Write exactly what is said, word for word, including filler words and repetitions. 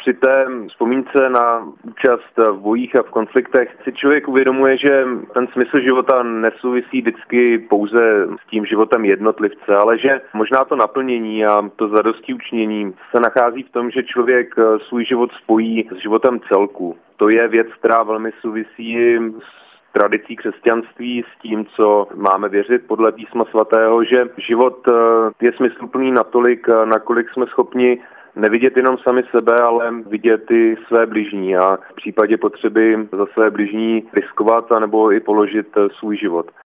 Při té vzpomínce na účast v bojích a v konfliktech si člověk uvědomuje, že ten smysl života nesouvisí vždycky pouze s tím životem jednotlivce, ale že možná to naplnění a to zadostiučinění se nachází v tom, že člověk svůj život spojí s životem celku. To je věc, která velmi souvisí s tradicí křesťanství, s tím, co máme věřit podle písma svatého, že život je smysluplný natolik, nakolik jsme schopni nevidět jenom sami sebe, ale vidět i své bližní a v případě potřeby za své bližní riskovat anebo i položit svůj život.